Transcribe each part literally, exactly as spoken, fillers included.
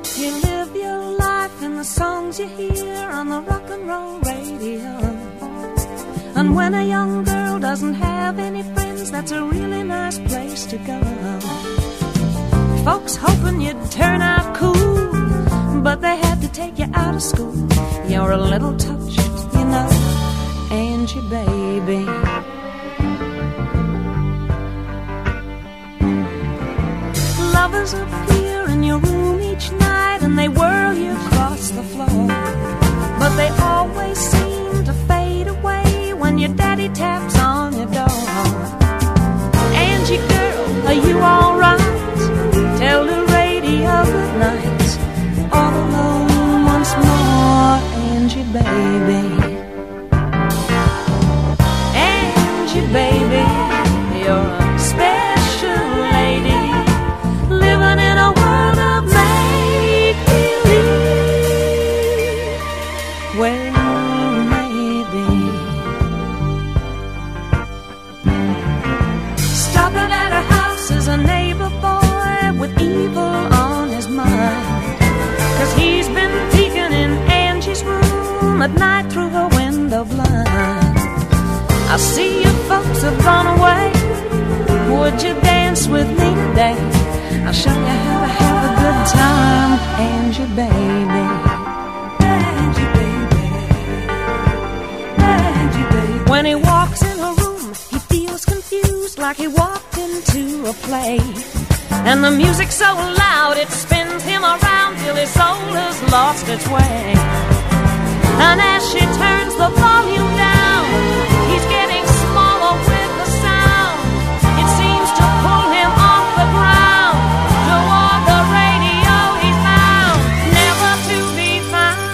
You live your life in the songs you hear on the rock and roll radio. And when a young girl doesn't have any friends, that's a really nice place to go. Folks hoping you'd turn out cool, but they had to take you out of school. You're a little touched, you know, Angie, baby. Lovers appear in your room each night, and they whirl you across the floor. But they always seem to fade away when your daddy taps on your door. Angie, girl, are you alright? Tell the radio good night. All alone once more, Angie, baby. Angie, baby, you're a special lady, living in a world of make-believe. Well, maybe stopping at her house is a neighbor boy with evil on his mind, 'cause he's been peeking in Angie's room at night through her window blind. I see you folks have gone away. Would you dance with me today? I'll show you how to have a good time, Angie, baby. Angie, baby. Angie, baby. When he walks in her room, he feels confused, like he walked into a play. And the music's so loud, it spins him around till his soul has lost its way. And as she turns the volume down, he's getting smaller with the sound. It seems to pull him off the ground, toward the radio he's bound, never to be found.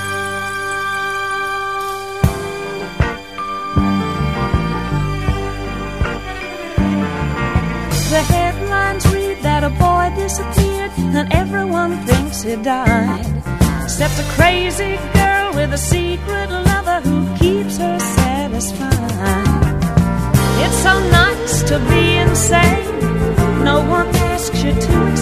The headlines read that a boy disappeared, and everyone thinks he died, except a crazy girl with a secret lover who keeps her satisfied. It's so nice to be insane. No one asks you to